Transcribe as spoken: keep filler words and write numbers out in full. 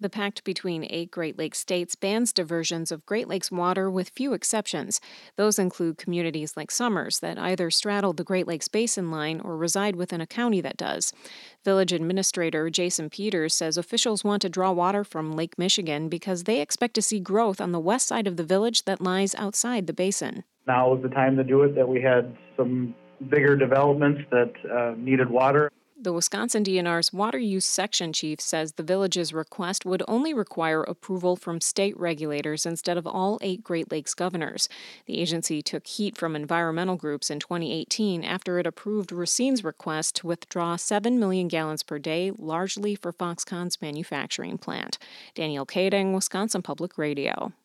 The pact between eight Great Lakes states bans diversions of Great Lakes water with few exceptions. Those include communities like Summers that either straddle the Great Lakes Basin line or reside within a county that does. Village Administrator Jason Peters says officials want to draw water from Lake Michigan because they expect to see growth on the west side of the village that lies outside the basin. Now is the time to do it, that we had some bigger developments that uh, needed water. The Wisconsin D N R's water use section chief says the village's request would only require approval from state regulators instead of all eight Great Lakes governors. The agency took heat from environmental groups in twenty eighteen after it approved Racine's request to withdraw seven million gallons per day, largely for Foxconn's manufacturing plant. Danielle Kading, Wisconsin Public Radio.